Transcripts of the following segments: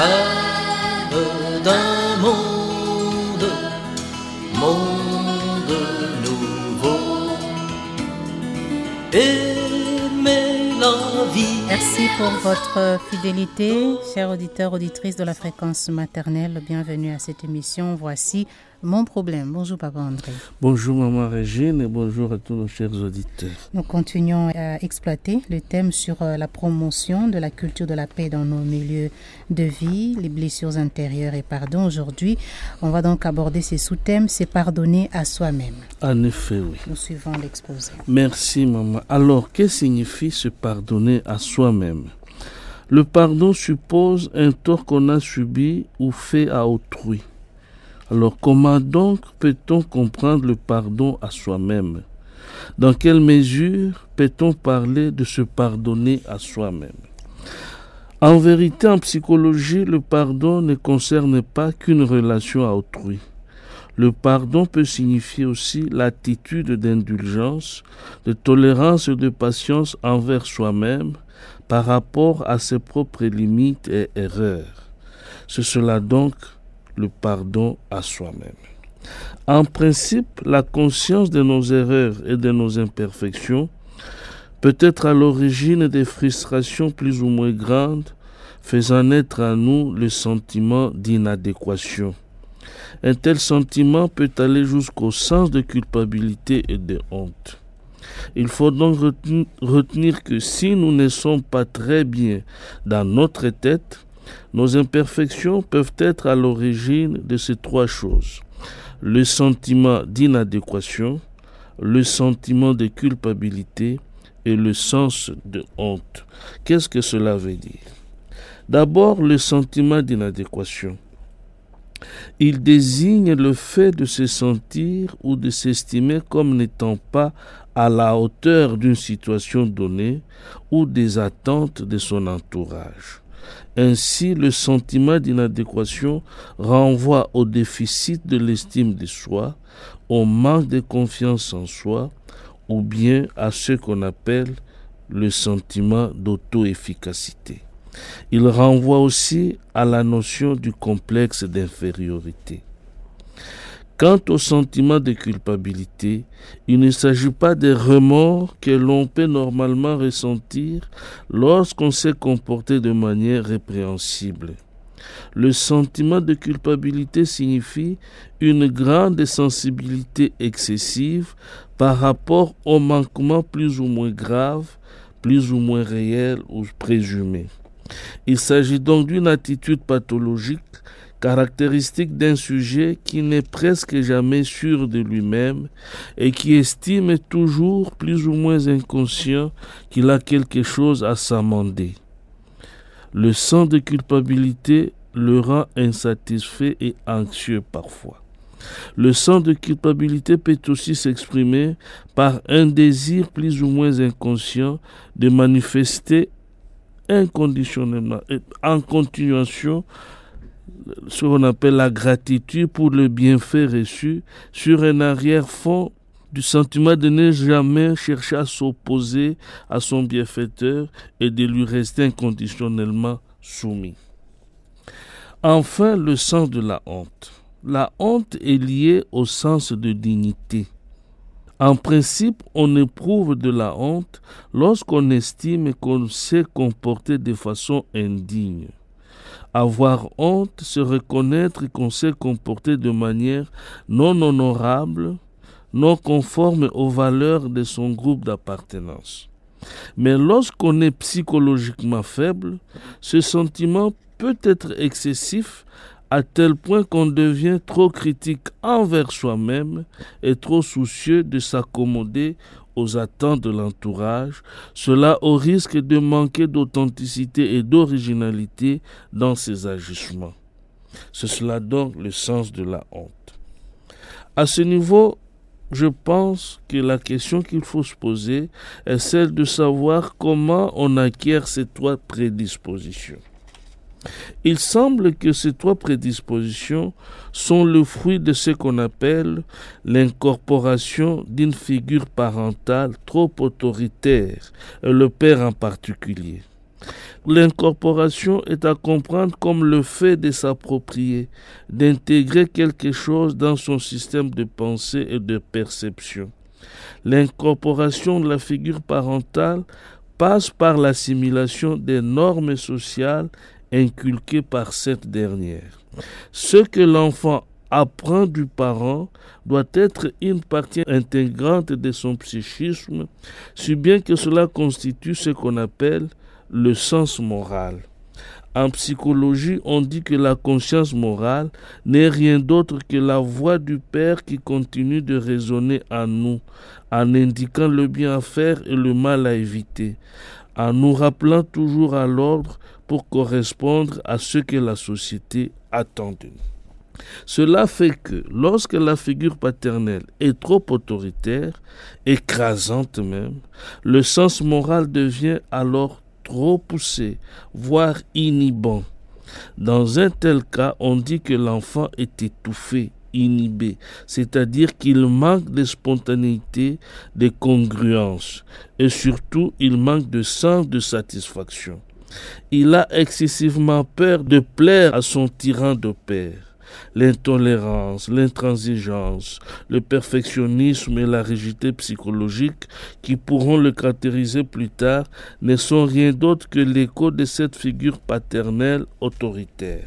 Rêve d'un monde nouveau, aimer la vie. Merci pour votre fidélité, chers auditeurs, auditrices de la fréquence maternelle. Bienvenue à cette émission. Voici Mon problème. Bonjour Papa André. Bonjour Maman Régine et bonjour à tous nos chers auditeurs. Nous continuons à exploiter le thème sur la promotion de la culture de la paix dans nos milieux de vie, les blessures intérieures et pardon. Aujourd'hui, on va donc aborder ces sous-thèmes, c'est pardonner à soi-même. En effet, oui. Nous suivons l'exposé. Merci Maman. Alors, que signifie se pardonner à soi-même? Le pardon suppose un tort qu'on a subi ou fait à autrui. Alors, comment donc peut-on comprendre le pardon à soi-même? Dans quelle mesure peut-on parler de se pardonner à soi-même? En vérité, en psychologie, le pardon ne concerne pas qu'une relation à autrui. Le pardon peut signifier aussi l'attitude d'indulgence, de tolérance et de patience envers soi-même par rapport à ses propres limites et erreurs. C'est cela donc le pardon à soi-même. En principe, la conscience de nos erreurs et de nos imperfections peut être à l'origine des frustrations plus ou moins grandes, faisant naître à nous le sentiment d'inadéquation. Un tel sentiment peut aller jusqu'au sens de culpabilité et de honte. Il faut donc retenir que si nous ne sommes pas très bien dans notre tête, nos imperfections peuvent être à l'origine de ces trois choses: le sentiment d'inadéquation, le sentiment de culpabilité et le sens de honte. Qu'est-ce que cela veut dire? D'abord, le sentiment d'inadéquation. Il désigne le fait de se sentir ou de s'estimer comme n'étant pas à la hauteur d'une situation donnée ou des attentes de son entourage. Ainsi, le sentiment d'inadéquation renvoie au déficit de l'estime de soi, au manque de confiance en soi, ou bien à ce qu'on appelle le sentiment d'auto-efficacité. Il renvoie aussi à la notion du complexe d'infériorité. Quant au sentiment de culpabilité, il ne s'agit pas des remords que l'on peut normalement ressentir lorsqu'on s'est comporté de manière répréhensible. Le sentiment de culpabilité signifie une grande sensibilité excessive par rapport aux manquements plus ou moins graves, plus ou moins réels ou présumés. Il s'agit donc d'une attitude pathologique caractéristique d'un sujet qui n'est presque jamais sûr de lui-même et qui estime toujours plus ou moins inconscient qu'il a quelque chose à s'amender. Le sens de culpabilité le rend insatisfait et anxieux parfois. Le sens de culpabilité peut aussi s'exprimer par un désir plus ou moins inconscient de manifester inconditionnellement et en continuation ce qu'on appelle la gratitude pour le bienfait reçu sur un arrière-fond du sentiment de ne jamais chercher à s'opposer à son bienfaiteur et de lui rester inconditionnellement soumis. Enfin, le sens de la honte. La honte est liée au sens de dignité. En principe, on éprouve de la honte lorsqu'on estime qu'on s'est comporté de façon indigne. Avoir honte, se reconnaître qu'on s'est comporté de manière non honorable, non conforme aux valeurs de son groupe d'appartenance. Mais lorsqu'on est psychologiquement faible, ce sentiment peut être excessif à tel point qu'on devient trop critique envers soi-même et trop soucieux de s'accommoder aux attentes de l'entourage, cela au risque de manquer d'authenticité et d'originalité dans ses agissements. C'est cela donc le sens de la honte. À ce niveau, je pense que la question qu'il faut se poser est celle de savoir comment on acquiert ces trois prédispositions. Il semble que ces trois prédispositions sont le fruit de ce qu'on appelle l'incorporation d'une figure parentale trop autoritaire, et le père en particulier. L'incorporation est à comprendre comme le fait de s'approprier, d'intégrer quelque chose dans son système de pensée et de perception. L'incorporation de la figure parentale passe par l'assimilation des normes sociales inculquées par cette dernière. Ce que l'enfant apprend du parent doit être une partie intégrante de son psychisme, si bien que cela constitue ce qu'on appelle le sens moral. En psychologie, on dit que la conscience morale n'est rien d'autre que la voix du Père qui continue de résonner en nous, en indiquant le bien à faire et le mal à éviter, en nous rappelant toujours à l'ordre pour correspondre à ce que la société attend de nous. Cela fait que lorsque la figure paternelle est trop autoritaire, écrasante même, le sens moral devient alors trop poussé, voire inhibant. Dans un tel cas, on dit que l'enfant est étouffé, inhibé, c'est-à-dire qu'il manque de spontanéité, de congruence, et surtout il manque de sens de satisfaction. Il a excessivement peur de plaire à son tyran de père. L'intolérance, l'intransigeance, le perfectionnisme et la rigidité psychologique qui pourront le caractériser plus tard ne sont rien d'autre que l'écho de cette figure paternelle autoritaire.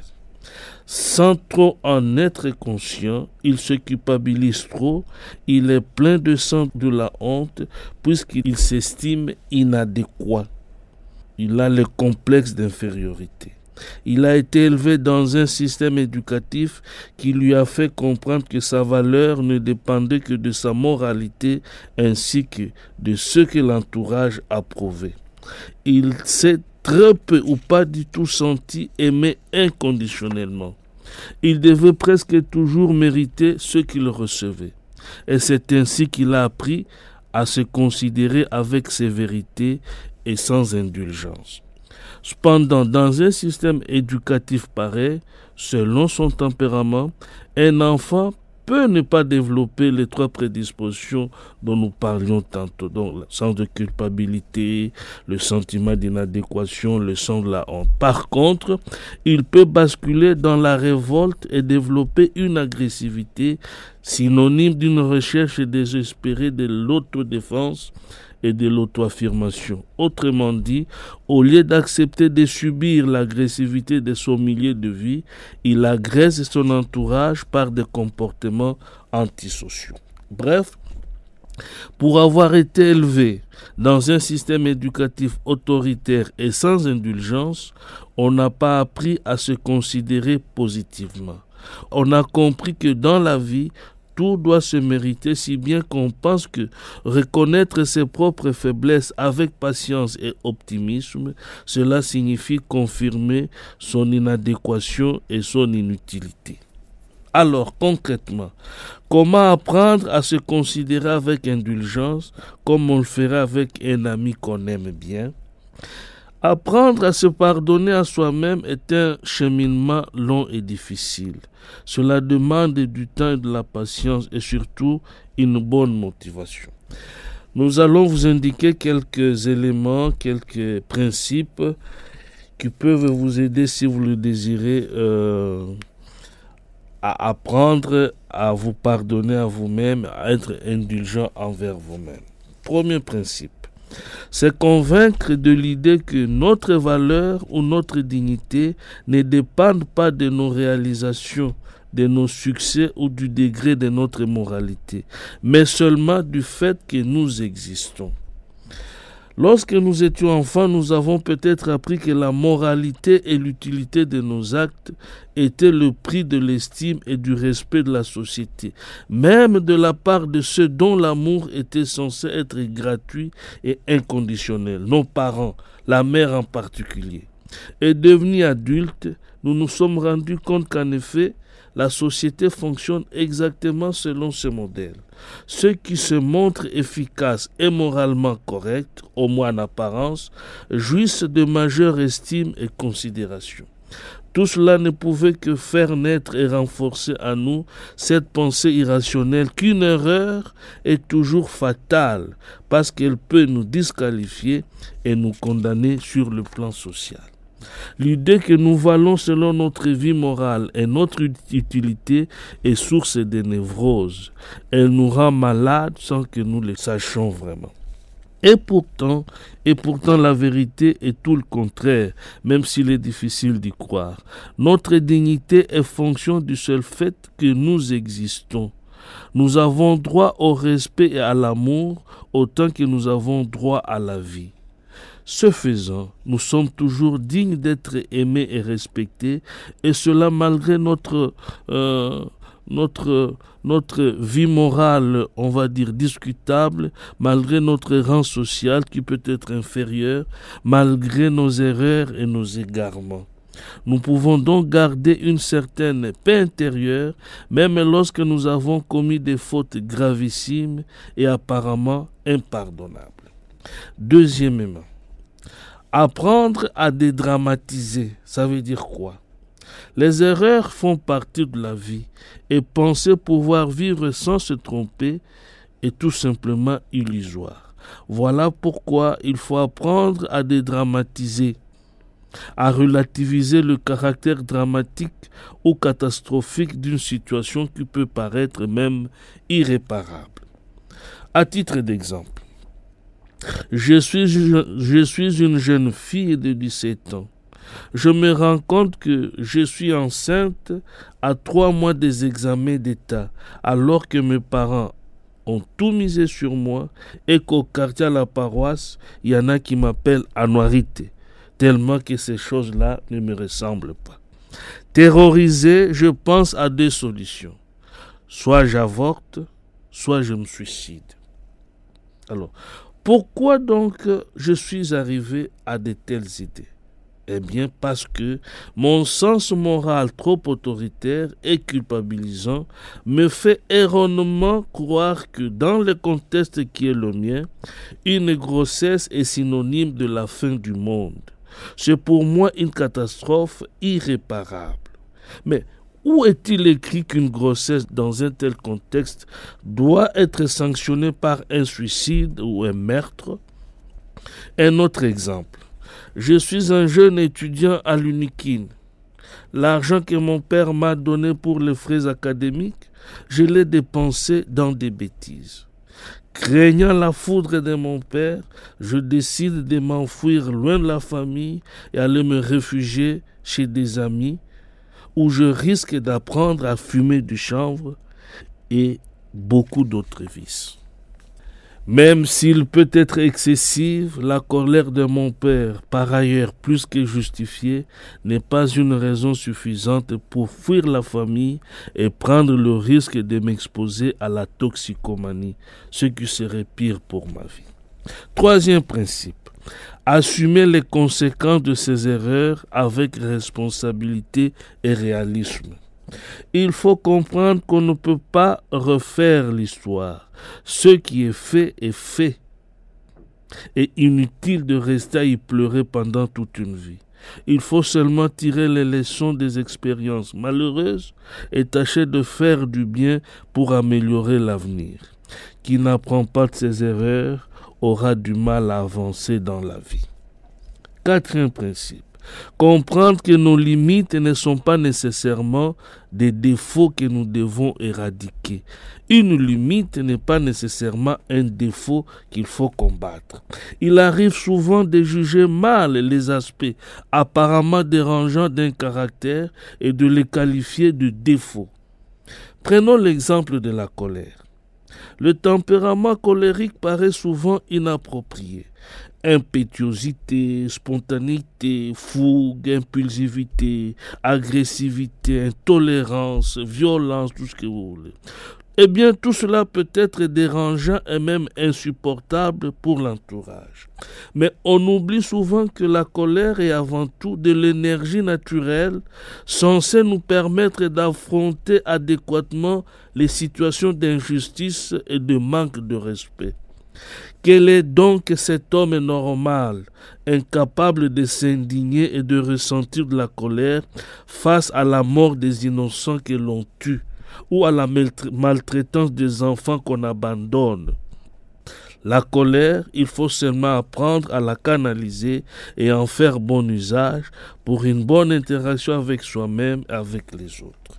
Sans trop en être conscient, il se culpabilise trop, il est plein de sang de la honte puisqu'il s'estime inadéquat. Il a le complexe d'infériorité. Il a été élevé dans un système éducatif qui lui a fait comprendre que sa valeur ne dépendait que de sa moralité ainsi que de ce que l'entourage approuvait. Il s'est très peu ou pas du tout senti aimé inconditionnellement. Il devait presque toujours mériter ce qu'il recevait. Et c'est ainsi qu'il a appris à se considérer avec sévérité et sans indulgence. Cependant, dans un système éducatif pareil, selon son tempérament, un enfant peut ne pas développer les trois prédispositions dont nous parlions tantôt, donc le sens de culpabilité, le sentiment d'inadéquation, le sens de la honte. Par contre, il peut basculer dans la révolte et développer une agressivité synonyme d'une recherche désespérée de l'autodéfense et de l'auto-affirmation. Autrement dit, au lieu d'accepter de subir l'agressivité de son milieu de vie, il agresse son entourage par des comportements antisociaux. Bref, pour avoir été élevé dans un système éducatif autoritaire et sans indulgence, on n'a pas appris à se considérer positivement. On a compris que dans la vie, tout doit se mériter, si bien qu'on pense que reconnaître ses propres faiblesses avec patience et optimisme, cela signifie confirmer son inadéquation et son inutilité. Alors, concrètement, comment apprendre à se considérer avec indulgence, comme on le ferait avec un ami qu'on aime bien? Apprendre à se pardonner à soi-même est un cheminement long et difficile. Cela demande du temps et de la patience et surtout une bonne motivation. Nous allons vous indiquer quelques éléments, quelques principes qui peuvent vous aider, si vous le désirez, à apprendre à vous pardonner à vous-même, à être indulgent envers vous-même. Premier principe. C'est convaincre de l'idée que notre valeur ou notre dignité ne dépendent pas de nos réalisations, de nos succès ou du degré de notre moralité, mais seulement du fait que nous existons. Lorsque nous étions enfants, nous avons peut-être appris que la moralité et l'utilité de nos actes étaient le prix de l'estime et du respect de la société, même de la part de ceux dont l'amour était censé être gratuit et inconditionnel, nos parents, la mère en particulier. Et devenus adultes, nous nous sommes rendus compte qu'en effet, la société fonctionne exactement selon ce modèle. Ceux qui se montrent efficaces et moralement corrects, au moins en apparence, jouissent de majeure estime et considération. Tout cela ne pouvait que faire naître et renforcer à nous cette pensée irrationnelle qu'une erreur est toujours fatale parce qu'elle peut nous disqualifier et nous condamner sur le plan social. L'idée que nous valons selon notre vie morale et notre utilité est source de névrose. Elle nous rend malades sans que nous le sachions vraiment. Et pourtant, la vérité est tout le contraire, même s'il est difficile d'y croire. Notre dignité est fonction du seul fait que nous existons. Nous avons droit au respect et à l'amour autant que nous avons droit à la vie. Ce faisant, nous sommes toujours dignes d'être aimés et respectés, et cela malgré notre vie morale, on va dire discutable, malgré notre rang social qui peut être inférieur, malgré nos erreurs et nos égarements. Nous pouvons donc garder une certaine paix intérieure, même lorsque nous avons commis des fautes gravissimes et apparemment impardonnables. Deuxièmement, apprendre à dédramatiser, ça veut dire quoi? Les erreurs font partie de la vie et penser pouvoir vivre sans se tromper est tout simplement illusoire. Voilà pourquoi il faut apprendre à dédramatiser, à relativiser le caractère dramatique ou catastrophique d'une situation qui peut paraître même irréparable. À titre d'exemple, je suis une jeune fille de 17 ans. Je me rends compte que je suis enceinte à 3 mois des examens d'État, alors que mes parents ont tout misé sur moi et qu'au quartier à la paroisse, il y en a qui m'appellent Anuarité, tellement que ces choses-là ne me ressemblent pas. Terrorisé, je pense à 2 solutions. Soit j'avorte, soit je me suicide. Alors, pourquoi donc je suis arrivé à de telles idées? Eh bien parce que mon sens moral trop autoritaire et culpabilisant me fait erronément croire que dans le contexte qui est le mien, une grossesse est synonyme de la fin du monde. C'est pour moi une catastrophe irréparable. Mais où est-il écrit qu'une grossesse dans un tel contexte doit être sanctionnée par un suicide ou un meurtre? Un autre exemple. Je suis un jeune étudiant à l'UNIKIN. L'argent que mon père m'a donné pour les frais académiques, je l'ai dépensé dans des bêtises. Craignant la foudre de mon père, je décide de m'enfuir loin de la famille et aller me réfugier chez des amis où je risque d'apprendre à fumer du chanvre et beaucoup d'autres vices. Même s'il peut être excessif, la colère de mon père, par ailleurs plus que justifiée, n'est pas une raison suffisante pour fuir la famille et prendre le risque de m'exposer à la toxicomanie, ce qui serait pire pour ma vie. Troisième principe. Assumer les conséquences de ses erreurs avec responsabilité et réalisme. Il faut comprendre qu'on ne peut pas refaire l'histoire. Ce qui est fait est fait. Et inutile de rester à y pleurer pendant toute une vie. Il faut seulement tirer les leçons des expériences malheureuses et tâcher de faire du bien pour améliorer l'avenir. Qui n'apprend pas de ses erreurs aura du mal à avancer dans la vie. Quatrième principe. Comprendre que nos limites ne sont pas nécessairement des défauts que nous devons éradiquer. Une limite n'est pas nécessairement un défaut qu'il faut combattre. Il arrive souvent de juger mal les aspects apparemment dérangeants d'un caractère et de les qualifier de défauts. Prenons l'exemple de la colère. Le tempérament colérique paraît souvent inapproprié. Impétuosité, spontanéité, fougue, impulsivité, agressivité, intolérance, violence, tout ce que vous voulez. Eh bien, tout cela peut être dérangeant et même insupportable pour l'entourage. Mais on oublie souvent que la colère est avant tout de l'énergie naturelle censée nous permettre d'affronter adéquatement les situations d'injustice et de manque de respect. Quel est donc cet homme normal, incapable de s'indigner et de ressentir de la colère face à la mort des innocents que l'on tue ou à la maltraitance des enfants qu'on abandonne? La colère, il faut seulement apprendre à la canaliser et en faire bon usage pour une bonne interaction avec soi-même et avec les autres.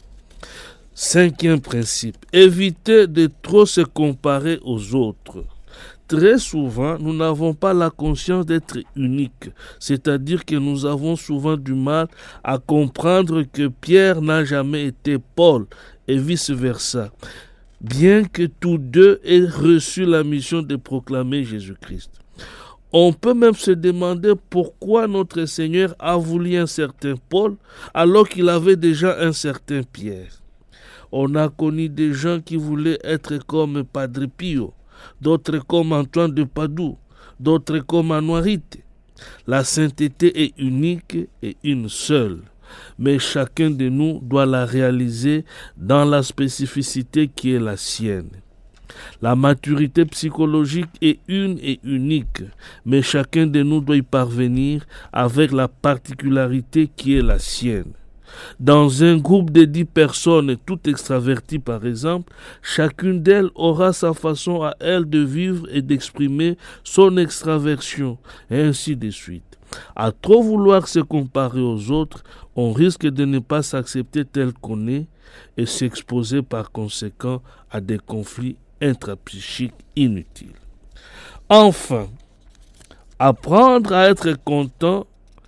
5e principe, éviter de trop se comparer aux autres. Très souvent, nous n'avons pas la conscience d'être uniques, c'est-à-dire que nous avons souvent du mal à comprendre que Pierre n'a jamais été Paul et vice-versa, bien que tous deux aient reçu la mission de proclamer Jésus-Christ. On peut même se demander pourquoi notre Seigneur a voulu un certain Paul alors qu'il avait déjà un certain Pierre. On a connu des gens qui voulaient être comme Padre Pio, d'autres comme Antoine de Padoue, d'autres comme Anuarite. La sainteté est unique et une seule, mais chacun de nous doit la réaliser dans la spécificité qui est la sienne. La maturité psychologique est une et unique, mais chacun de nous doit y parvenir avec la particularité qui est la sienne. Dans un groupe de 10 personnes, toutes extraverties par exemple, chacune d'elles aura sa façon à elle de vivre et d'exprimer son extraversion, et ainsi de suite. À trop vouloir se comparer aux autres, on risque de ne pas s'accepter tel qu'on est et s'exposer par conséquent à des conflits intrapsychiques inutiles. Enfin, apprendre à être content,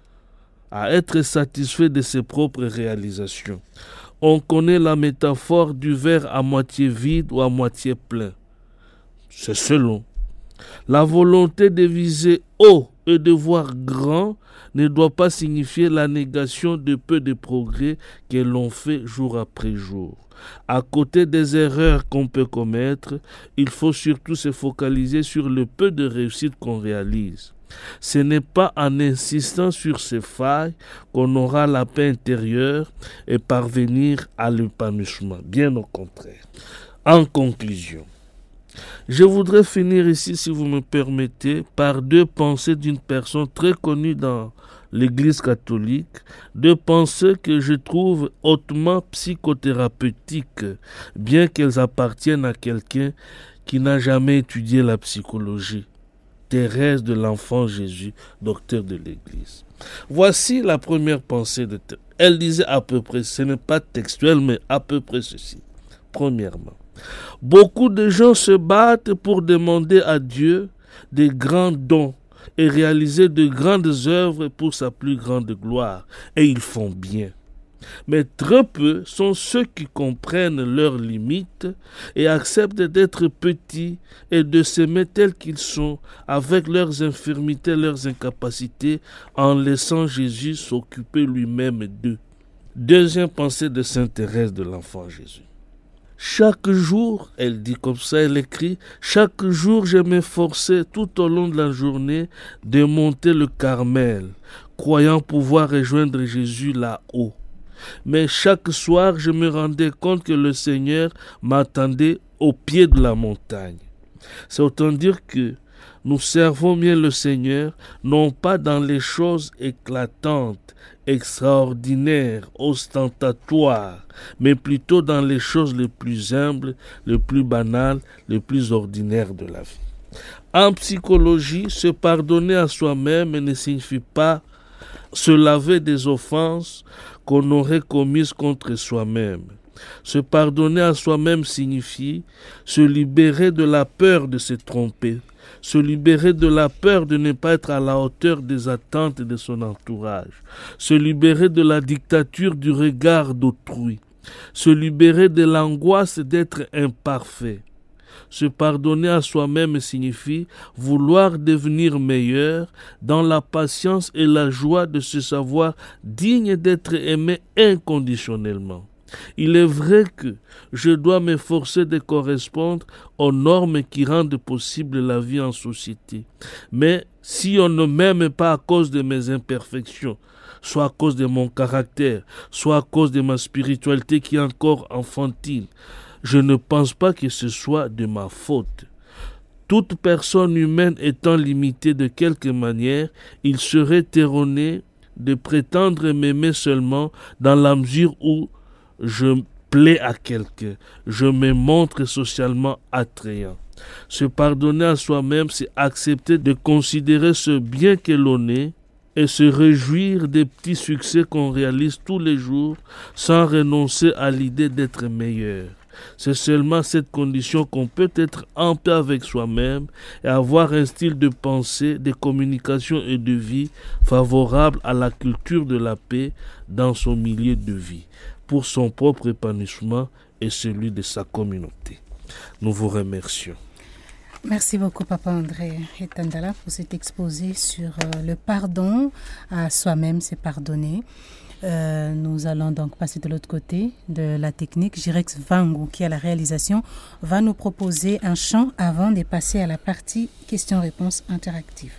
à être satisfait de ses propres réalisations. On connaît la métaphore du verre à moitié vide ou à moitié plein. C'est selon. La volonté de viser haut et de voir grand ne doit pas signifier la négation de peu de progrès que l'on fait jour après jour. À côté des erreurs qu'on peut commettre, il faut surtout se focaliser sur le peu de réussite qu'on réalise. Ce n'est pas en insistant sur ces failles qu'on aura la paix intérieure et parvenir à l'épanouissement. Bien au contraire. En conclusion, je voudrais finir ici, si vous me permettez, par 2 pensées d'une personne très connue dans l'Église catholique, 2 pensées que je trouve hautement psychothérapeutiques, bien qu'elles appartiennent à quelqu'un qui n'a jamais étudié la psychologie. Thérèse de l'Enfant Jésus, docteur de l'Église. Voici la première pensée de Thérèse. Elle disait à peu près, ce n'est pas textuel, mais à peu près ceci. Premièrement, beaucoup de gens se battent pour demander à Dieu des grands dons et réaliser de grandes œuvres pour sa plus grande gloire, et ils font bien. Mais très peu sont ceux qui comprennent leurs limites et acceptent d'être petits et de s'aimer tels qu'ils sont, avec leurs infirmités, leurs incapacités, en laissant Jésus s'occuper lui-même d'eux. Deuxième pensée de Sainte Thérèse de l'Enfant Jésus. Chaque jour, elle dit comme ça, elle écrit, chaque jour je m'efforçais tout au long de la journée de monter le Carmel, croyant pouvoir rejoindre Jésus là-haut. Mais chaque soir, je me rendais compte que le Seigneur m'attendait au pied de la montagne. C'est autant dire que nous servons bien le Seigneur, non pas dans les choses éclatantes, extraordinaires, ostentatoires, mais plutôt dans les choses les plus humbles, les plus banales, les plus ordinaires de la vie. En psychologie, se pardonner à soi-même ne signifie pas se laver des offenses qu'on aurait commises contre soi-même. Se pardonner à soi-même signifie se libérer de la peur de se tromper, se libérer de la peur de ne pas être à la hauteur des attentes de son entourage, se libérer de la dictature du regard d'autrui, se libérer de l'angoisse d'être imparfait. Se pardonner à soi-même signifie vouloir devenir meilleur dans la patience et la joie de se savoir digne d'être aimé inconditionnellement. Il est vrai que je dois m'efforcer de correspondre aux normes qui rendent possible la vie en société. Mais si on ne m'aime pas à cause de mes imperfections, soit à cause de mon caractère, soit à cause de ma spiritualité qui est encore enfantine, je ne pense pas que ce soit de ma faute. Toute personne humaine étant limitée de quelque manière, il serait erroné de prétendre m'aimer seulement dans la mesure où je plais à quelqu'un, je me montre socialement attrayant. Se pardonner à soi-même, c'est accepter de considérer ce bien que l'on est et se réjouir des petits succès qu'on réalise tous les jours sans renoncer à l'idée d'être meilleur. C'est seulement à cette condition qu'on peut être en paix avec soi-même et avoir un style de pensée, de communication et de vie favorable à la culture de la paix dans son milieu de vie, pour son propre épanouissement et celui de sa communauté. Nous vous remercions. Merci beaucoup, Papa André Etandala, pour cet exposé sur le pardon à soi-même, c'est pardonner. Nous allons donc passer de l'autre côté de la technique. Jirex Vango, qui a la réalisation, va nous proposer un chant avant de passer à la partie questions-réponses interactives.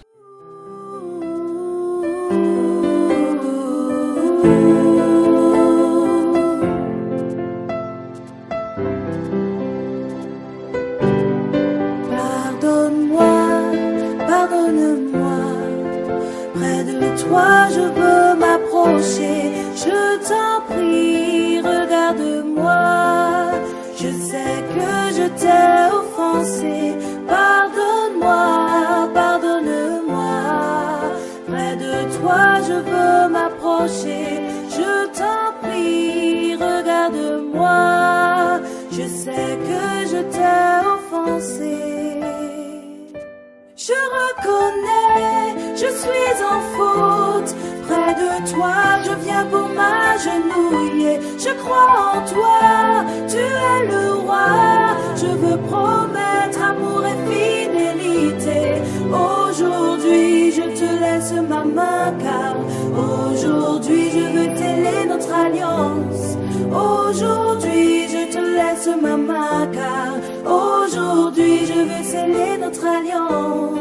Toi, je veux m'approcher, je t'en prie, regarde-moi. Je sais que je t'ai offensé, pardonne-moi, pardonne-moi. Près de toi, je veux m'approcher, je t'en prie, regarde-moi. Je sais que je t'ai offensé. Je reconnais, je suis en faute. Près de toi, je viens pour m'agenouiller. Je crois en toi, tu es le roi. Je veux promettre amour et fidélité. Aujourd'hui, je te laisse ma main, car aujourd'hui, je veux sceller notre alliance. Aujourd'hui, je te laisse ma main, car aujourd'hui, je veux sceller notre alliance.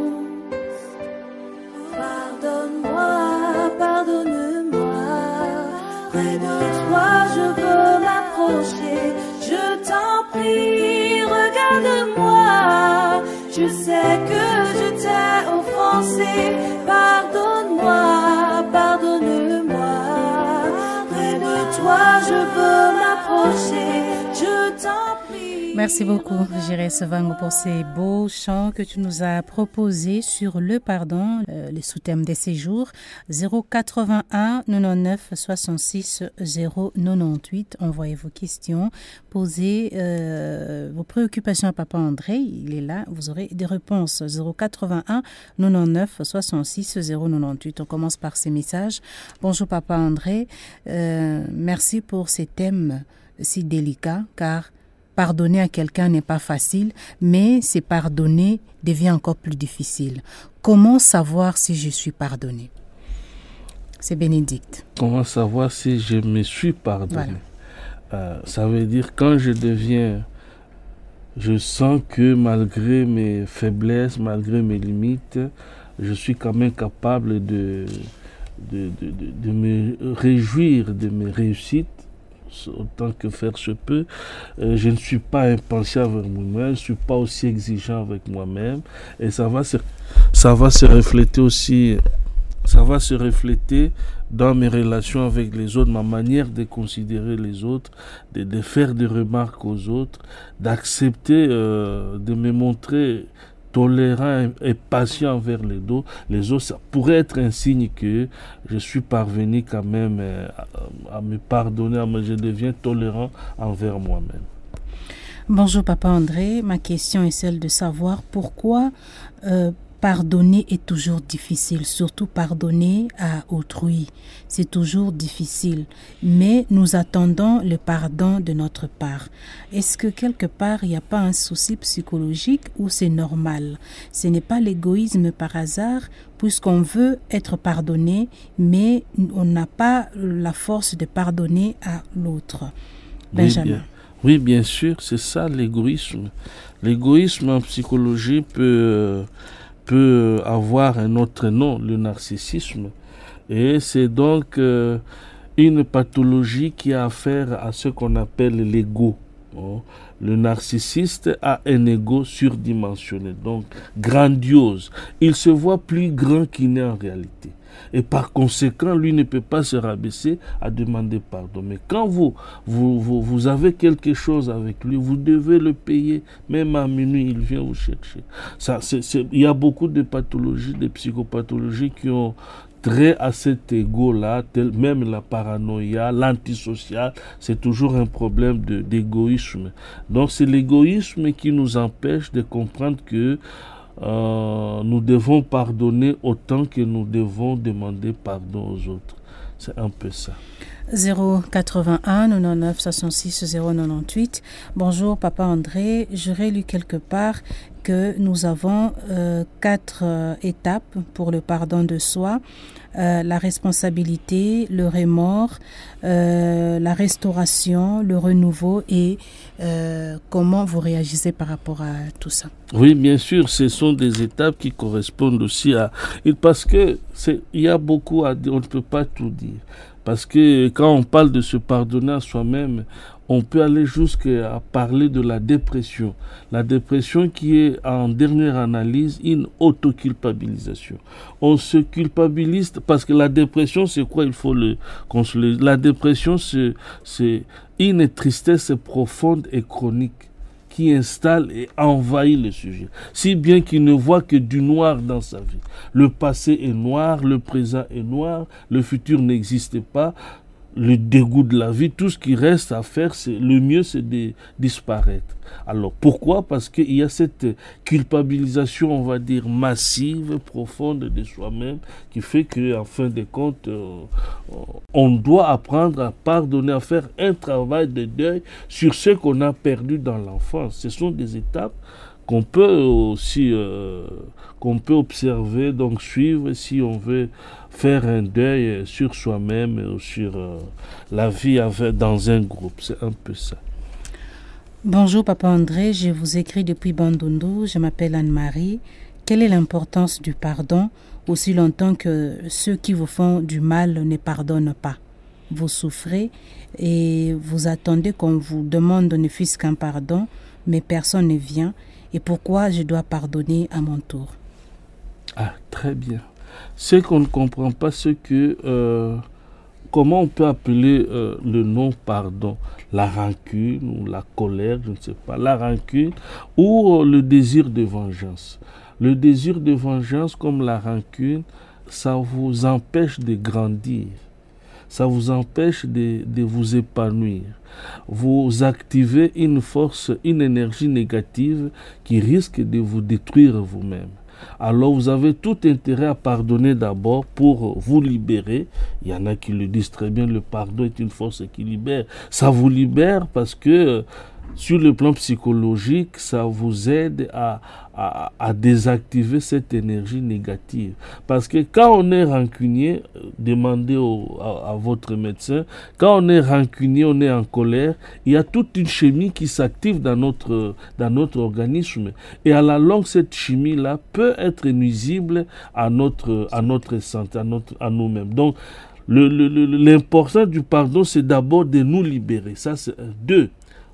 Pardonne-moi, pardonne-moi. Près de toi, je veux m'approcher. Je t'en prie, regarde-moi. Je sais que je t'ai offensé. Pardonne-moi, pardonne-moi. Près de toi, je veux m'approcher. Je t'en prie. Merci beaucoup, Jiré Sevango, pour ces beaux chants que tu nous as proposés sur le pardon, le sous-thème des séjours. 081 99 66 098. Envoyez vos questions, posez vos préoccupations à Papa André. Il est là, vous aurez des réponses. 081 99 66 098. On commence par ces messages. Bonjour Papa André, merci pour ces thèmes si délicats, car pardonner à quelqu'un n'est pas facile, mais c'est pardonner devient encore plus difficile. Comment savoir si je suis pardonné? C'est Bénédicte. Comment savoir si je me suis pardonné? Voilà. Ça veut dire quand je sens que malgré mes faiblesses, malgré mes limites, je suis quand même capable de me réjouir de mes réussites, autant que faire se peut. Je ne suis pas impatient avec moi-même, je ne suis pas aussi exigeant avec moi-même, et ça va se refléter aussi, ça va se refléter dans mes relations avec les autres, ma manière de considérer les autres, de faire des remarques aux autres, d'accepter, de me montrer tolérant et patient envers les autres. Ça pourrait être un signe que je suis parvenu quand même à me pardonner, je deviens tolérant envers moi-même. Bonjour Papa André, ma question est celle de savoir pourquoi pardonner est toujours difficile, surtout pardonner à autrui. C'est toujours difficile, mais nous attendons le pardon de notre part. Est-ce que quelque part, il n'y a pas un souci psychologique ou c'est normal? Ce n'est pas l'égoïsme par hasard, puisqu'on veut être pardonné, mais on n'a pas la force de pardonner à l'autre. Benjamin. Oui, bien sûr, c'est ça l'égoïsme. L'égoïsme en psychologie peut avoir un autre nom, le narcissisme. Et c'est donc une pathologie qui a affaire à ce qu'on appelle l'ego. Bon. Le narcissiste a un ego surdimensionné, donc grandiose. Il se voit plus grand qu'il n'est en réalité. Et par conséquent, lui ne peut pas se rabaisser à demander pardon. Mais quand vous avez quelque chose avec lui, vous devez le payer. Même à minuit, il vient vous chercher. Il y a beaucoup de pathologies, de psychopathologies qui ont trait à cet ego-là, même la paranoïa, l'antisocial, c'est toujours un problème d'égoïsme. Donc c'est l'égoïsme qui nous empêche de comprendre que nous devons pardonner autant que nous devons demander pardon aux autres. C'est un peu ça. 081 99 66 098. Bonjour Papa André, j'aurais lu quelque part que nous avons 4 étapes pour le pardon de soi. La responsabilité, le remords, la restauration, le renouveau et comment vous réagissez par rapport à tout ça? Oui, bien sûr, ce sont des étapes qui correspondent aussi à... Parce que il y a beaucoup à dire, on ne peut pas tout dire. Parce que quand on parle de se pardonner à soi-même, on peut aller jusqu'à parler de la dépression. La dépression qui est en dernière analyse une autoculpabilisation. On se culpabilise parce que la dépression, c'est quoi? Il faut le consoler. La dépression, c'est une tristesse profonde et chronique qui installe et envahit le sujet, si bien qu'il ne voit que du noir dans sa vie. Le passé est noir, le présent est noir, le futur n'existe pas, le dégoût de la vie, tout ce qui reste à faire, le mieux c'est de disparaître. Alors pourquoi? Parce qu'il y a cette culpabilisation, on va dire, massive, profonde de soi-même, qui fait qu'en fin de compte, on doit apprendre à pardonner, à faire un travail de deuil sur ce qu'on a perdu dans l'enfance. Ce sont des étapes qu'on peut aussi observer, donc suivre si on veut faire un deuil sur soi-même ou sur la vie dans un groupe. C'est un peu ça. Bonjour Papa André, je vous écris depuis Bandundu, je m'appelle Anne-Marie. Quelle est l'importance du pardon aussi longtemps que ceux qui vous font du mal ne pardonnent pas? Vous souffrez et vous attendez qu'on vous demande ne fût-ce qu'un pardon, mais personne ne vient. Et pourquoi je dois pardonner à mon tour? Ah, très bien. Ce qu'on ne comprend pas, c'est que comment on peut appeler le non-pardon? La rancune ou la colère, je ne sais pas. La rancune ou le désir de vengeance. Le désir de vengeance, comme la rancune, ça vous empêche de grandir. Ça vous empêche de vous épanouir. Vous activez une force, une énergie négative qui risque de vous détruire vous-même. Alors vous avez tout intérêt à pardonner d'abord pour vous libérer. Il y en a qui le disent très bien, le pardon est une force qui libère. Ça vous libère parce que sur le plan psychologique, ça vous aide à désactiver cette énergie négative. Parce que quand on est rancunier, demandez à votre médecin, quand on est rancunier, on est en colère, il y a toute une chimie qui s'active dans notre organisme. Et à la longue, cette chimie-là peut être nuisible à notre santé, à nous-mêmes. Donc, l'important du pardon, c'est d'abord de nous libérer. Ça, c'est 2.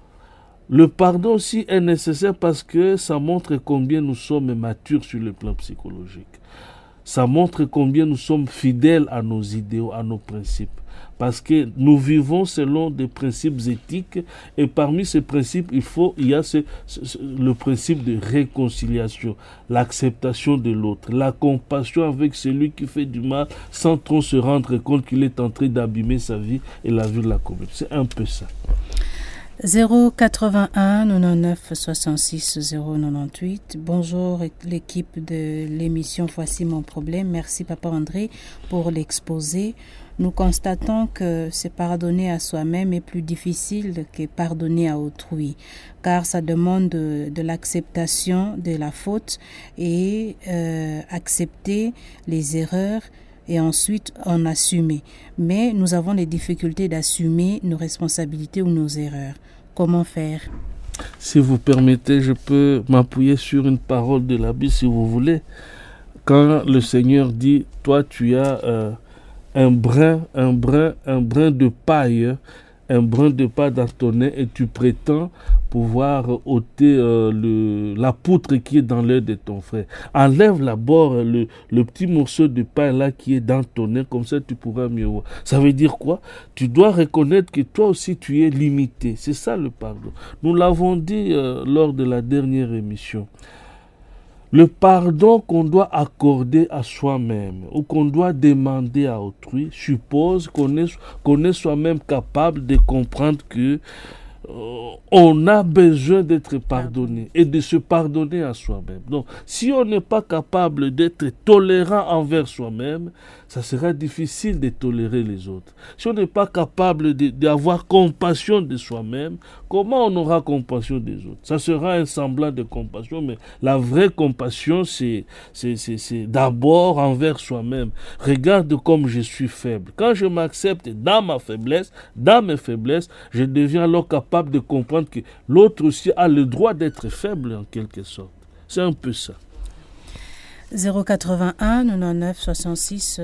Le pardon aussi est nécessaire parce que ça montre combien nous sommes matures sur le plan psychologique. Ça montre combien nous sommes fidèles à nos idéaux, à nos principes. Parce que nous vivons selon des principes éthiques et parmi ces principes, il y a le principe de réconciliation, l'acceptation de l'autre, la compassion avec celui qui fait du mal sans trop se rendre compte qu'il est en train d'abîmer sa vie et la vie de la communauté. C'est un peu ça. 081 99 66 098. Bonjour l'équipe de l'émission Voici mon problème. Merci Papa André pour l'exposé. Nous constatons que se pardonner à soi-même est plus difficile que pardonner à autrui, car ça demande de l'acceptation de la faute et accepter les erreurs et ensuite en assumer. Mais nous avons les difficultés d'assumer nos responsabilités ou nos erreurs. Comment faire? Si vous permettez, je peux m'appuyer sur une parole de la Bible si vous voulez. Quand le Seigneur dit, toi tu as un brin de paille un brin de pain dans ton nez et tu prétends pouvoir ôter la poutre qui est dans l'œil de ton frère. Enlève d'abord le petit morceau de pain là qui est dans ton nez, comme ça tu pourras mieux voir. Ça veut dire quoi? Tu dois reconnaître que toi aussi tu es limité. C'est ça le pardon. Nous l'avons dit lors de la dernière émission. Le pardon qu'on doit accorder à soi-même ou qu'on doit demander à autrui suppose qu'on est soi-même capable de comprendre que on a besoin d'être pardonné et de se pardonner à soi-même. Donc, si on n'est pas capable d'être tolérant envers soi-même, ça sera difficile de tolérer les autres. Si on n'est pas capable d'avoir compassion de soi-même, comment on aura compassion des autres? Ça sera un semblant de compassion, mais la vraie compassion, c'est d'abord envers soi-même. Regarde comme je suis faible. Quand je m'accepte dans ma faiblesse, dans mes faiblesses, je deviens alors capable de comprendre que l'autre aussi a le droit d'être faible en quelque sorte. C'est un peu ça. 081 99 66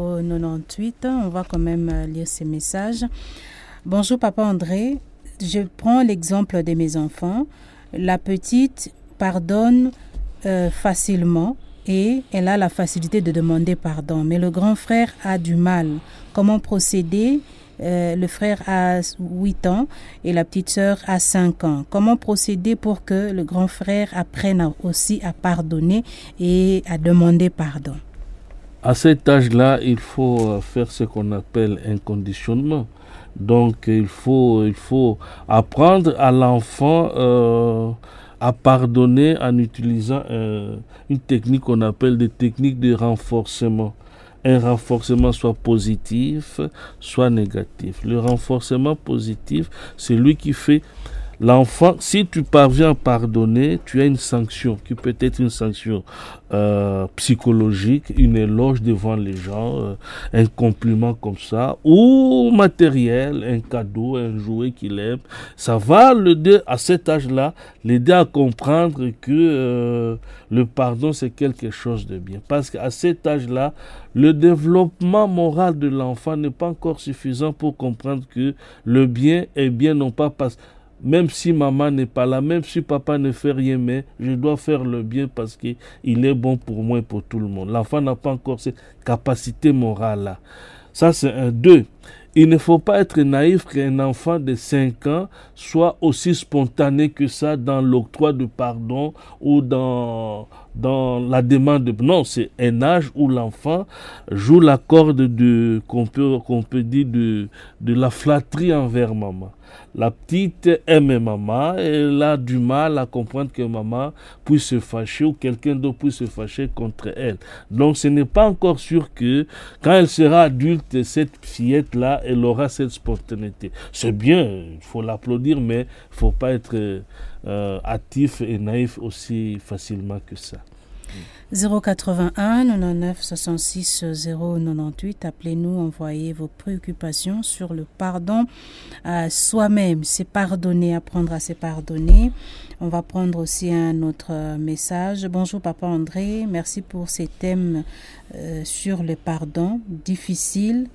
098. On va quand même lire ces messages. Bonjour Papa André. Je prends l'exemple de mes enfants. La petite pardonne facilement et elle a la facilité de demander pardon. Mais le grand frère a du mal. Comment procéder? Le frère a 8 ans et la petite sœur a 5 ans. Comment procéder pour que le grand frère apprenne aussi à pardonner et à demander pardon? À cet âge-là, il faut faire ce qu'on appelle un conditionnement. Donc, il faut apprendre à l'enfant à pardonner en utilisant une technique qu'on appelle des techniques de renforcement. Un renforcement soit positif, soit négatif. Le renforcement positif, c'est lui qui fait l'enfant. Si tu parviens à pardonner, tu as une sanction qui peut être une sanction psychologique, une éloge devant les gens, un compliment comme ça, ou matériel, un cadeau, un jouet qu'il aime. Ça va l'aider à cet âge-là, l'aider à comprendre que le pardon c'est quelque chose de bien. Parce qu'à cet âge-là, le développement moral de l'enfant n'est pas encore suffisant pour comprendre que le bien est bien, non pas parce même si maman n'est pas là, même si papa ne fait rien, mais je dois faire le bien parce qu'il est bon pour moi et pour tout le monde. L'enfant n'a pas encore cette capacité morale-là. Ça, c'est un. 2. Il ne faut pas être naïf qu'un enfant de 5 ans soit aussi spontané que ça dans l'octroi de pardon ou dans la demande de... Non, c'est un âge où l'enfant joue la corde qu'on peut dire de la flatterie envers maman. La petite aime maman et elle a du mal à comprendre que maman puisse se fâcher ou quelqu'un d'autre puisse se fâcher contre elle. Donc ce n'est pas encore sûr que quand elle sera adulte, cette fillette-là, elle aura cette spontanéité. C'est bien, il faut l'applaudir, mais il ne faut pas être hâtif et naïf aussi facilement que ça. 081 99 66 098. Appelez-nous, envoyez vos préoccupations sur le pardon à soi-même. C'est pardonner, apprendre à se pardonner. On va prendre aussi un autre message. Bonjour Papa André, merci pour ces thèmes sur le pardon. Difficile,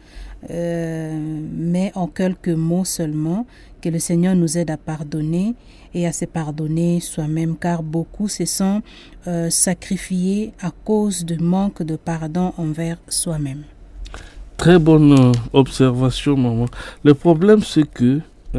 mais en quelques mots seulement. Que le Seigneur nous aide à pardonner et à se pardonner soi-même, car beaucoup se sont sacrifiés à cause du manque de pardon envers soi-même. Très bonne observation, maman. Le problème, c'est que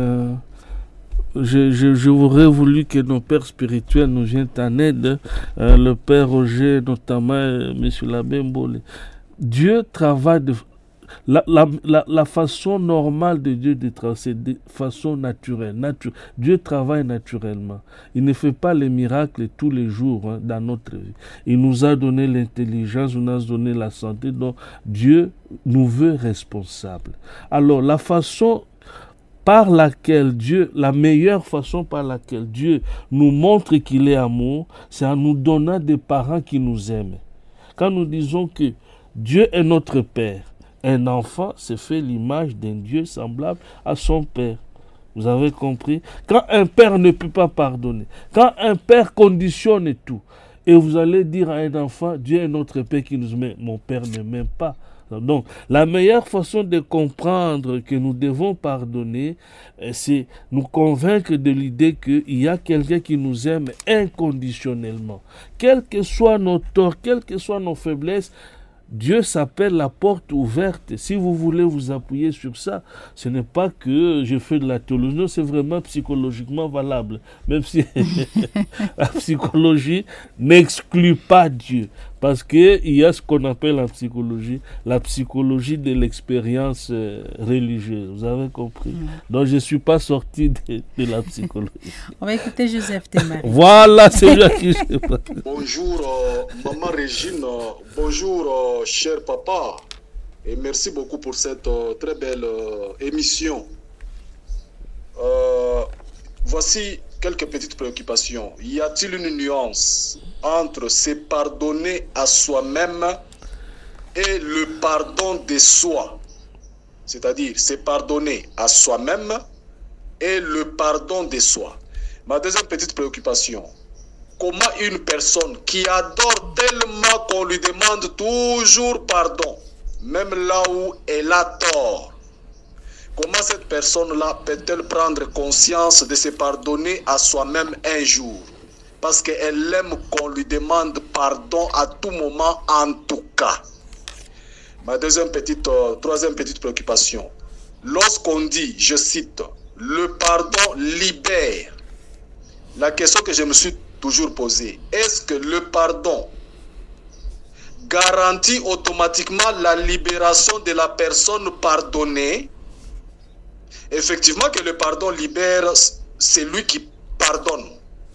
j'aurais voulu que nos pères spirituels nous viennent en aide, le père Roger, notamment M. l'abbé Mbole. Dieu travaille de... La façon normale de Dieu de travailler, c'est de façon naturelle. Dieu travaille naturellement. Il ne fait pas les miracles tous les jours dans notre vie. Il nous a donné l'intelligence, il nous a donné la santé. Donc Dieu nous veut responsables. Alors la façon par laquelle Dieu, la meilleure façon par laquelle Dieu nous montre qu'il est amour, c'est en nous donnant des parents qui nous aiment. Quand nous disons que Dieu est notre Père, un enfant se fait l'image d'un Dieu semblable à son père. Vous avez compris? Quand un père ne peut pas pardonner, quand un père conditionne tout, et vous allez dire à un enfant, Dieu est notre père qui nous aime, mon père ne m'aime pas. Donc, la meilleure façon de comprendre que nous devons pardonner, c'est nous convaincre de l'idée qu'il y a quelqu'un qui nous aime inconditionnellement. Quels que soient nos torts, quelles que soient nos faiblesses, Dieu s'appelle la porte ouverte. Si vous voulez vous appuyer sur ça, ce n'est pas que je fais de la théologie, non, c'est vraiment psychologiquement valable. Même si la psychologie n'exclut pas Dieu. Parce qu'il y a ce qu'on appelle en psychologie la psychologie de l'expérience religieuse. Vous avez compris? Donc je ne suis pas sorti de la psychologie. On va écouter Joseph Temari. Voilà, c'est lui à qui je parle. Bonjour, maman Régine. Bonjour, cher papa. Et merci beaucoup pour cette très belle émission. Voici quelques petites préoccupations. Y a-t-il une nuance entre se pardonner à soi-même et le pardon de soi? C'est-à-dire se pardonner à soi-même et le pardon de soi. Ma deuxième petite préoccupation. Comment une personne qui adore tellement qu'on lui demande toujours pardon, même là où elle a tort, comment cette personne-là peut-elle prendre conscience de se pardonner à soi-même un jour? Parce qu'elle aime qu'on lui demande pardon à tout moment, en tout cas. Ma troisième petite préoccupation. Lorsqu'on dit, je cite, le pardon libère, la question que je me suis toujours posée, est-ce que le pardon garantit automatiquement la libération de la personne pardonnée? Effectivement que le pardon libère celui qui pardonne,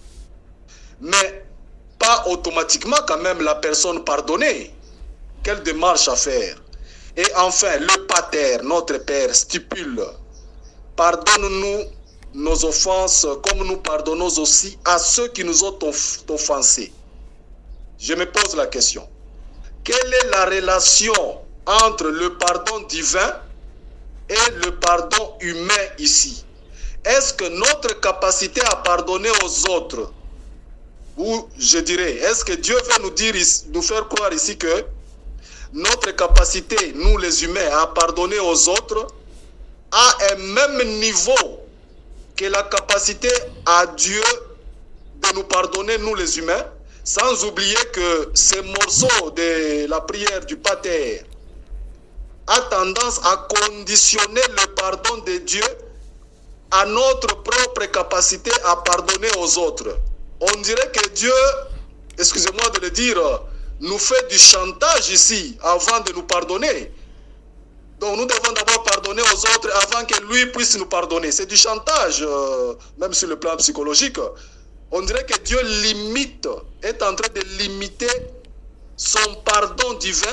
mais pas automatiquement quand même la personne pardonnée. Quelle démarche à faire? Et enfin, le Pater, notre Père, stipule: pardonne-nous nos offenses comme nous pardonnons aussi à ceux qui nous ont offensés. Je me pose la question. Quelle est la relation entre le pardon divin et le pardon humain ici? Est-ce que notre capacité à pardonner aux autres, ou je dirais, est-ce que Dieu veut nous faire croire ici que notre capacité, nous les humains, à pardonner aux autres a un même niveau que la capacité à Dieu de nous pardonner, nous les humains, sans oublier que ce morceau de la prière du Pater a tendance à conditionner le pardon de Dieu à notre propre capacité à pardonner aux autres. On dirait que Dieu, excusez-moi de le dire, nous fait du chantage ici avant de nous pardonner. Donc nous devons d'abord pardonner aux autres avant que lui puisse nous pardonner. C'est du chantage, même sur le plan psychologique. On dirait que Dieu est en train de limiter son pardon divin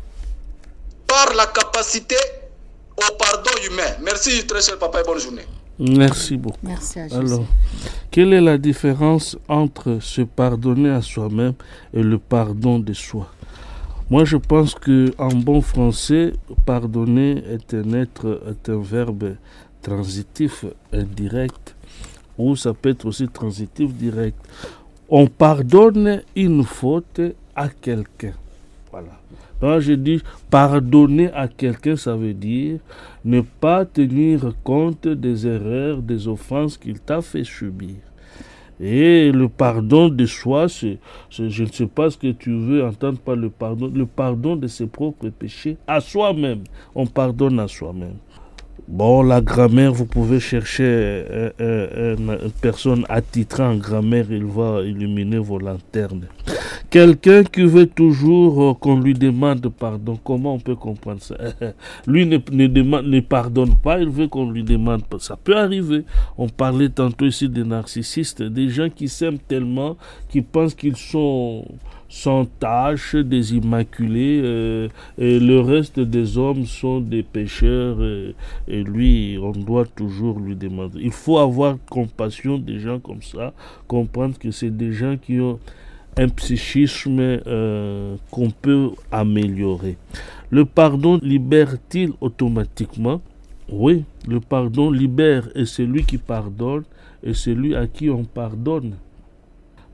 par la capacité au pardon humain. Merci très cher papa et bonne journée. Merci beaucoup. Merci à Joseph. Alors, quelle est la différence entre se pardonner à soi-même et le pardon de soi? Moi, je pense qu'en bon français, pardonner est un verbe transitif indirect, ou ça peut être aussi transitif direct. On pardonne une faute à quelqu'un. Voilà. Donc, je dis pardonner à quelqu'un, ça veut dire ne pas tenir compte des erreurs, des offenses qu'il t'a fait subir. Et le pardon de soi, je ne sais pas ce que tu veux entendre par le pardon de ses propres péchés à soi-même. On pardonne à soi-même. Bon, la grammaire, vous pouvez chercher une personne attitrée en grammaire, il va illuminer vos lanternes. Quelqu'un qui veut toujours qu'on lui demande pardon, comment on peut comprendre ça? Lui ne pardonne pas, il veut qu'on lui demande pas. Ça peut arriver. On parlait tantôt ici des narcissistes, des gens qui s'aiment tellement, qui pensent qu'ils sont sans tâche, des immaculés, et le reste des hommes sont des pécheurs, et lui, on doit toujours lui demander. Il faut avoir compassion des gens comme ça, comprendre que c'est des gens qui ont un psychisme qu'on peut améliorer. Le pardon libère-t-il automatiquement? Oui, le pardon libère, et celui qui pardonne est celui à qui on pardonne.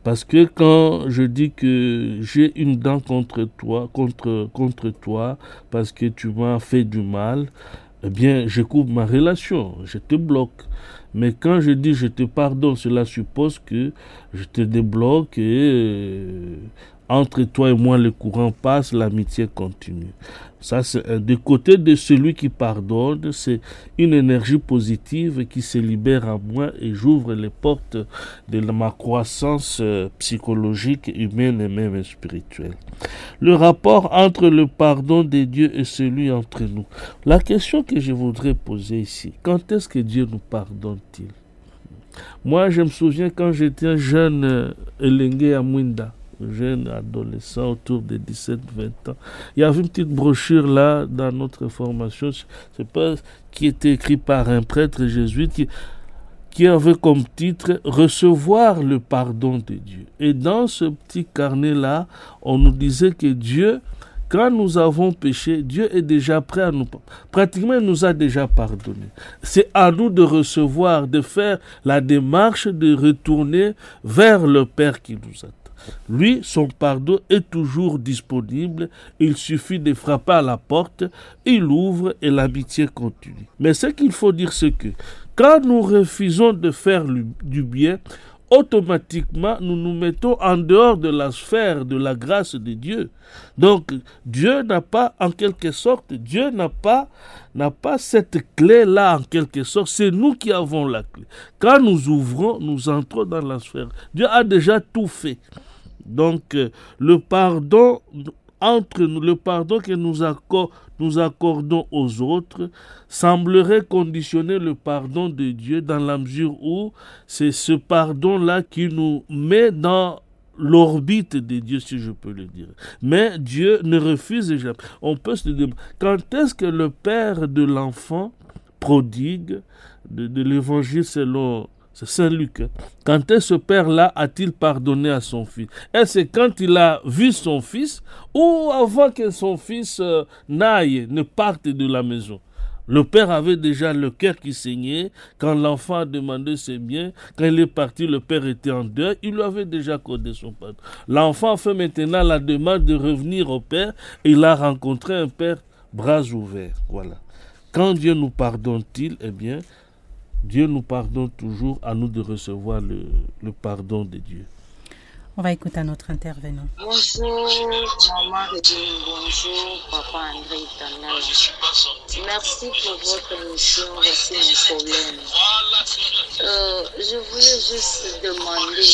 Parce que quand je dis que j'ai une dent contre toi, contre toi, parce que tu m'as fait du mal, eh bien, je coupe ma relation, je te bloque. Mais quand je dis je te pardonne, cela suppose que je te débloque et entre toi et moi, le courant passe, l'amitié continue. Ça, c'est du côté de celui qui pardonne, c'est une énergie positive qui se libère à moi et j'ouvre les portes de ma croissance psychologique, humaine et même spirituelle. Le rapport entre le pardon de Dieu et celui entre nous. La question que je voudrais poser ici, quand est-ce que Dieu nous pardonne-t-il? Moi, je me souviens quand j'étais un jeune Elengue Amwinda, jeune adolescent autour de 17-20 ans. Il y avait une petite brochure là dans notre formation, je sais pas, qui était écrite par un prêtre jésuite qui avait comme titre « Recevoir le pardon de Dieu ». Et dans ce petit carnet-là, on nous disait que Dieu, quand nous avons péché, Dieu est déjà prêt à nous pardonner. Pratiquement, il nous a déjà pardonné. C'est à nous de recevoir, de faire la démarche de retourner vers le Père qui nous attend. Lui, son pardon est toujours disponible. Il suffit de frapper à la porte, il ouvre et l'amitié continue. Mais ce qu'il faut dire, c'est que quand nous refusons de faire du bien, automatiquement, nous nous mettons en dehors de la sphère de la grâce de Dieu. Donc, Dieu n'a pas, en quelque sorte, Dieu n'a pas cette clé-là, en quelque sorte. C'est nous qui avons la clé. Quand nous ouvrons, nous entrons dans la sphère. Dieu a déjà tout fait. Donc, le pardon entre nous, le pardon que nous accordons aux autres, semblerait conditionner le pardon de Dieu dans la mesure où c'est ce pardon-là qui nous met dans l'orbite de Dieu, si je peux le dire. Mais Dieu ne refuse jamais. On peut se demander, quand est-ce que le père de l'enfant prodigue de l'évangile selon c'est Saint Luc. Quand est-ce ce père-là a-t-il pardonné à son fils? Est-ce quand il a vu son fils ou avant que son fils n'aille, ne parte de la maison? Le père avait déjà le cœur qui saignait. Quand l'enfant a demandé ses biens, quand il est parti, le père était en deuil. Il lui avait déjà accordé son pardon. L'enfant fait maintenant la demande de revenir au père et il a rencontré un père bras ouverts. Voilà. Quand Dieu nous pardonne-t-il? Eh bien, Dieu nous pardonne toujours, à nous de recevoir le pardon de Dieu. On va écouter un autre intervenant. Bonjour, maman Regine. Bonjour, papa André Tanal. Merci pour votre émission. Voici mon problème. Je voulais juste demander,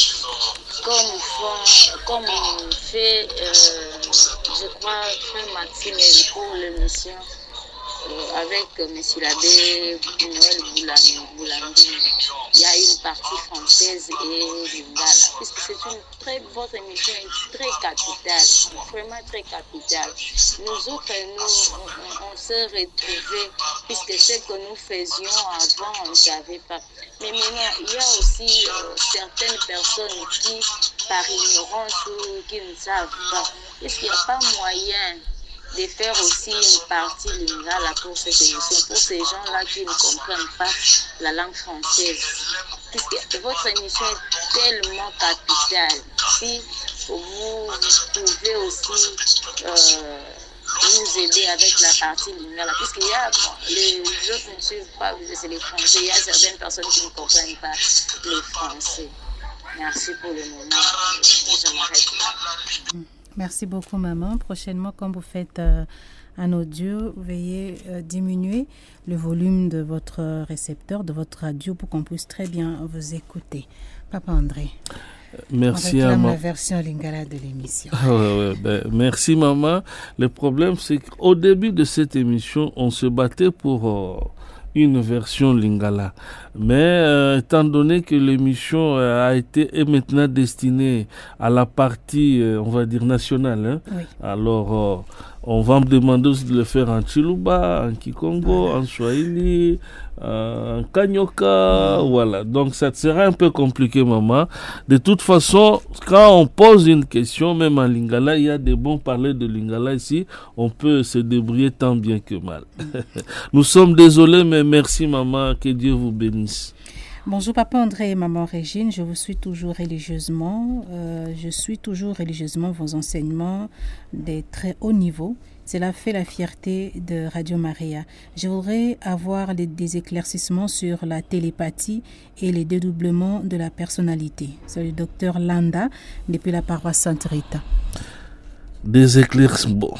comme on fait, je crois, frère Maxime pour l'émission, avec M. l'abbé Noël Boulandi, il y a une partie française et lingala, puisque c'est votre émission est très capitale, vraiment très capitale. Nous autres, on s'est retrouvés, puisque ce que nous faisions avant, on ne savait pas. Mais maintenant, il y a aussi certaines personnes qui, par ignorance ou qui ne savent pas, est-ce qu'il n'y a pas moyen de faire aussi une partie lingala pour cette émission, pour ces gens-là qui ne comprennent pas la langue française. Puisque votre émission est tellement capitale. Si vous pouvez aussi nous aider avec la partie lingala, puisqu'il y a les autres ne suivent pas, c'est les Français, il y a certaines personnes qui ne comprennent pas le français. Merci pour le moment. Je m'arrête là. Merci beaucoup, maman. Prochainement, quand vous faites un audio, veuillez diminuer le volume de votre récepteur, de votre radio, pour qu'on puisse très bien vous écouter. Papa André, merci on réclame à la version lingala de l'émission. Merci, maman. Le problème, c'est qu'au début de cette émission, on se battait pour une version lingala. Mais étant donné que l'émission est maintenant destinée à la partie, on va dire, nationale, Oui. Alors on va me demander aussi de le faire en Chiluba, en Kikongo, en Swahili, en Kanyoka, voilà. Donc ça sera un peu compliqué, maman. De toute façon, quand on pose une question, même en lingala, il y a des bons parlers de lingala ici, on peut se débrouiller tant bien que mal. Nous sommes désolés, mais merci, maman, que Dieu vous bénisse. Bonjour Papa André et Maman Régine, je suis toujours religieusement vos enseignements des très hauts niveaux. Cela fait la fierté de Radio Maria. Je voudrais avoir des éclaircissements sur la télépathie et les dédoublements de la personnalité. C'est le docteur Landa depuis la paroisse Sainte Rita. Des éclaircissements,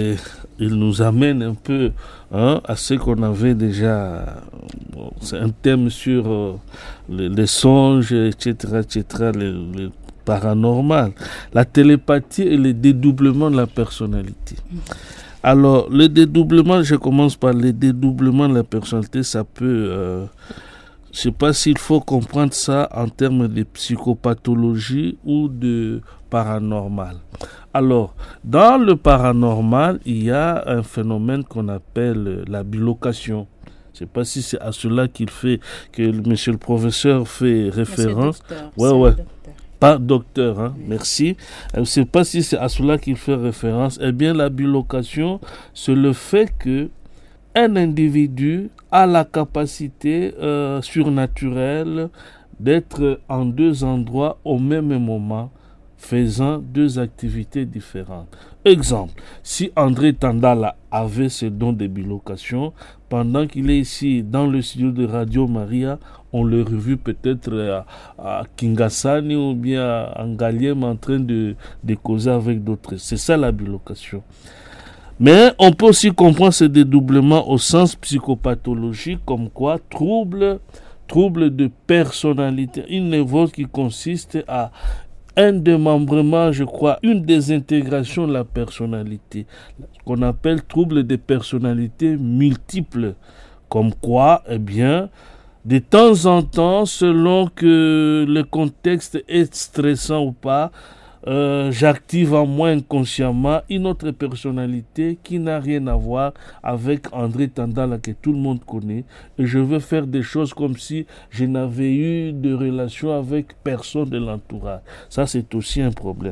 il nous amène un peu à ce qu'on avait déjà. C'est un thème sur les songes, etc., le paranormal, la télépathie et le dédoublement de la personnalité. Alors, le dédoublement, je commence par le dédoublement de la personnalité, ça peut... je ne sais pas s'il faut comprendre ça en termes de psychopathologie ou de paranormal. Alors, dans le paranormal, il y a un phénomène qu'on appelle la bilocation. Je ne sais pas si c'est à cela que monsieur le professeur fait référence. Ouais. Pas docteur, hein? Merci. Je ne sais pas si c'est à cela qu'il fait référence. Eh bien, la bilocation, c'est le fait que un individu a la capacité surnaturelle d'être en deux endroits au même moment, faisant deux activités différentes. Exemple, si André Tandala avait ce don de bilocation, pendant qu'il est ici dans le studio de Radio Maria, on l'aurait vu peut-être à Kingasani ou bien à Angaliem en train de causer avec d'autres. C'est ça la bilocation. Mais on peut aussi comprendre ce dédoublement au sens psychopathologique comme quoi trouble de personnalité, une névrose qui consiste à un démembrement, je crois, une désintégration de la personnalité, qu'on appelle trouble de personnalité multiple. Comme quoi, eh bien, de temps en temps, selon que le contexte est stressant ou pas, j'active en moi inconsciemment une autre personnalité qui n'a rien à voir avec André Tandala que tout le monde connaît, et je veux faire des choses comme si je n'avais eu de relation avec personne de l'entourage. Ça, c'est aussi un problème.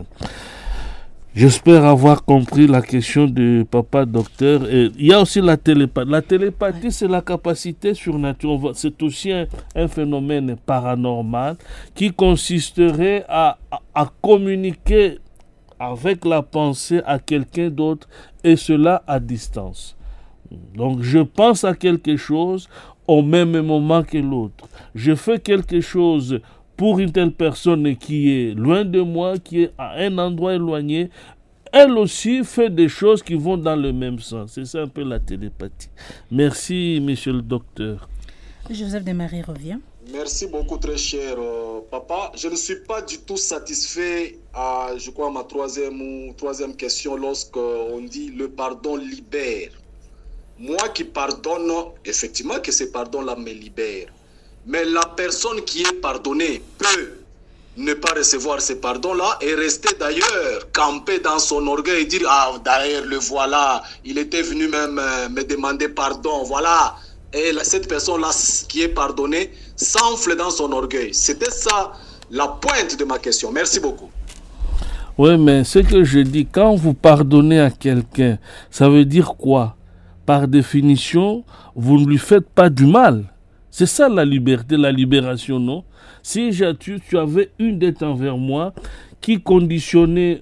J'espère avoir compris la question de papa docteur. Et il y a aussi la télépathie. La télépathie, c'est la capacité surnaturelle. C'est aussi un phénomène paranormal qui consisterait à communiquer avec la pensée à quelqu'un d'autre, et cela à distance. Donc je pense à quelque chose au même moment que l'autre. Je fais quelque chose pour une telle personne qui est loin de moi, qui est à un endroit éloigné. Elle aussi fait des choses qui vont dans le même sens. C'est ça un peu la télépathie. Merci, monsieur le docteur. Joseph Desmarais revient. Merci beaucoup, très cher papa. Je ne suis pas du tout satisfait à, je crois, ma troisième question lorsqu'on dit le pardon libère. Moi qui pardonne, effectivement que ce pardon-là me libère. Mais la personne qui est pardonnée peut ne pas recevoir ce pardon-là et rester d'ailleurs campé dans son orgueil et dire « Ah, d'ailleurs, le voilà, il était venu même me demander pardon, voilà. » Et cette personne-là qui est pardonnée s'enfle dans son orgueil. C'était ça la pointe de ma question. Merci beaucoup. Oui, mais ce que je dis, quand vous pardonnez à quelqu'un, ça veut dire quoi? Par définition, vous ne lui faites pas du mal. C'est ça la liberté, la libération, non? Si tu avais une dette envers moi qui conditionnait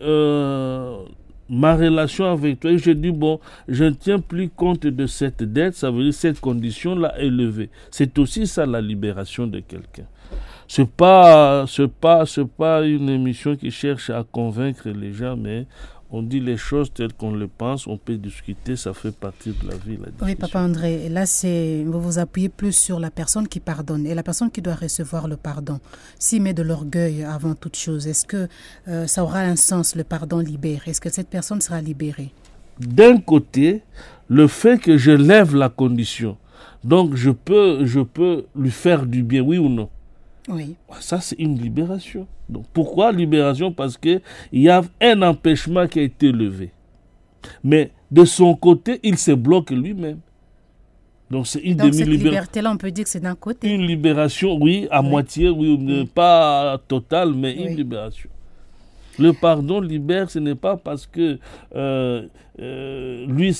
ma relation avec toi, et je dis, bon, je ne tiens plus compte de cette dette, ça veut dire cette condition-là est levée. C'est aussi ça la libération de quelqu'un. C'est pas une émission qui cherche à convaincre les gens, mais on dit les choses telles qu'on le pense, on peut discuter, ça fait partie de la vie. Oui, papa André, là, vous vous appuyez plus sur la personne qui pardonne et la personne qui doit recevoir le pardon. S'il met de l'orgueil avant toute chose, est-ce que ça aura un sens, le pardon libère? Est-ce que cette personne sera libérée? D'un côté, le fait que je lève la condition, donc je peux lui faire du bien, oui ou non? Oui. Ça, c'est une libération. Donc, pourquoi libération? Parce qu'il y a un empêchement qui a été levé. Mais de son côté, il se bloque lui-même. Donc, c'est une demi-libération. Cette liberté-là, on peut dire que c'est d'un côté. Une libération, oui, à moitié, oui, pas totale, mais une libération. Le pardon libère, ce n'est pas parce que lui,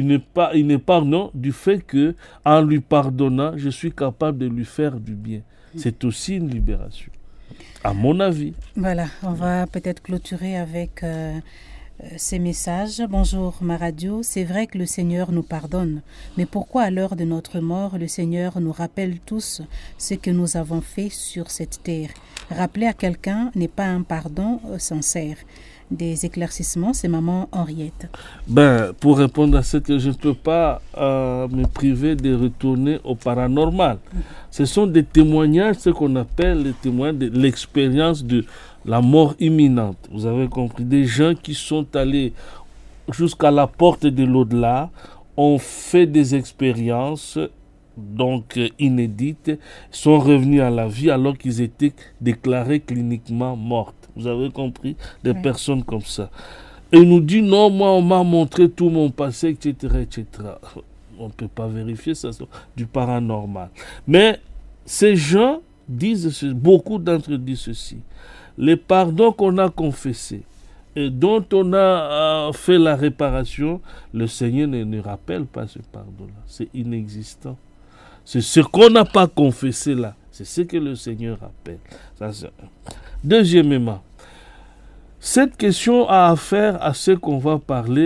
il n'est pas, non, du fait que en lui pardonnant, je suis capable de lui faire du bien. C'est aussi une libération, à mon avis. Voilà, on va peut-être clôturer avec ces messages. Bonjour ma radio, c'est vrai que le Seigneur nous pardonne, mais pourquoi à l'heure de notre mort, le Seigneur nous rappelle tous ce que nous avons fait sur cette terre? Rappeler à quelqu'un n'est pas un pardon sincère. Des éclaircissements, c'est maman Henriette. Pour répondre à ce que je ne peux pas me priver de retourner au paranormal. Ce sont des témoignages, ce qu'on appelle les témoignages de l'expérience de la mort imminente. Vous avez compris, des gens qui sont allés jusqu'à la porte de l'au-delà, ont fait des expériences donc inédites, sont revenus à la vie alors qu'ils étaient déclarés cliniquement morts. Vous avez compris, des personnes comme ça. Et il nous dit, non, moi on m'a montré tout mon passé, etc., etc. On ne peut pas vérifier ça, c'est du paranormal. Mais ces gens disent, beaucoup d'entre eux disent ceci. Les pardons qu'on a confessés et dont on a fait la réparation, le Seigneur ne rappelle pas ce pardon-là. C'est inexistant. C'est ce qu'on n'a pas confessé là. C'est ce que le Seigneur rappelle. Ça, c'est... Deuxièmement, cette question a affaire à ce qu'on va parler,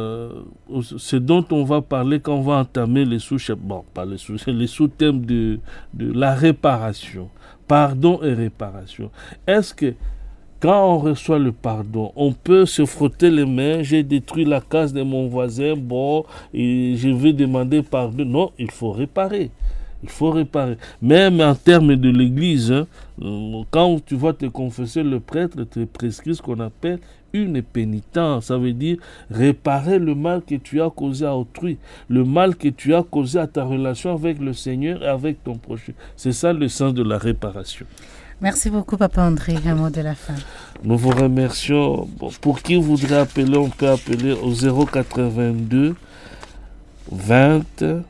ce dont on va parler quand on va entamer les sous-chapitres, bon, pas les sous-thèmes de la réparation. Pardon et réparation. Est-ce que quand on reçoit le pardon, on peut se frotter les mains, j'ai détruit la case de mon voisin, bon, et je vais demander pardon? Non, il faut réparer. Il faut réparer. Même en termes de l'Église, quand tu vas te confesser, le prêtre te prescrit ce qu'on appelle une pénitence. Ça veut dire réparer le mal que tu as causé à autrui, le mal que tu as causé à ta relation avec le Seigneur et avec ton prochain. C'est ça le sens de la réparation. Merci beaucoup, Papa André. Un mot de la fin. Nous vous remercions. Bon, pour qui voudrait appeler, on peut appeler au 082 20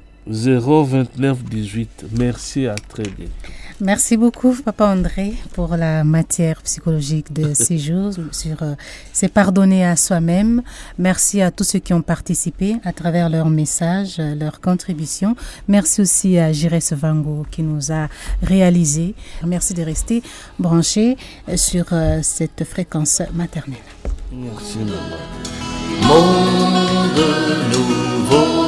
029 18. Merci, à très bientôt. Merci beaucoup, Papa André, pour la matière psychologique de ces jours sur c'est pardonner à soi-même. Merci à tous ceux qui ont participé à travers leurs messages, leurs contributions. Merci aussi à Jiré Sevango qui nous a réalisé. Merci de rester branchés sur cette fréquence maternelle. Merci, maman. Monde nouveau,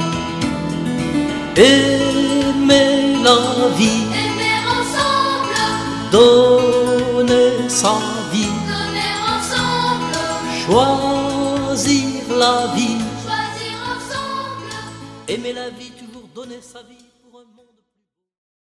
aimer la vie, Aimer ensemble, donner sa vie, donner ensemble, choisir la vie, choisir ensemble. aimer la vie, toujours donner sa vie.